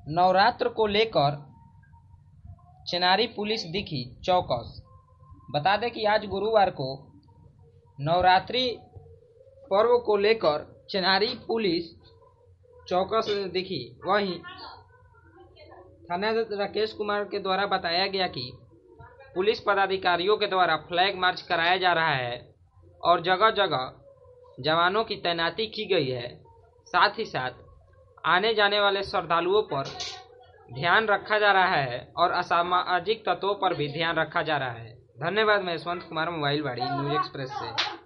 नवरात्र को लेकर चिनारी पुलिस दिखी चौकस। बता दें कि आज गुरुवार को नवरात्रि पर्व को लेकर चिनारी पुलिस चौकस दिखी। वहीं थानाध्यक्ष राकेश कुमार के द्वारा बताया गया कि पुलिस पदाधिकारियों के द्वारा फ्लैग मार्च कराया जा रहा है और जगह जगह जवानों की तैनाती की गई है। साथ ही साथ आने जाने वाले श्रद्धालुओं पर ध्यान रखा जा रहा है और असामाजिक तत्वों पर भी ध्यान रखा जा रहा है। धन्यवाद। मैं Yashwant Kumar, mobile Wadi, news express से।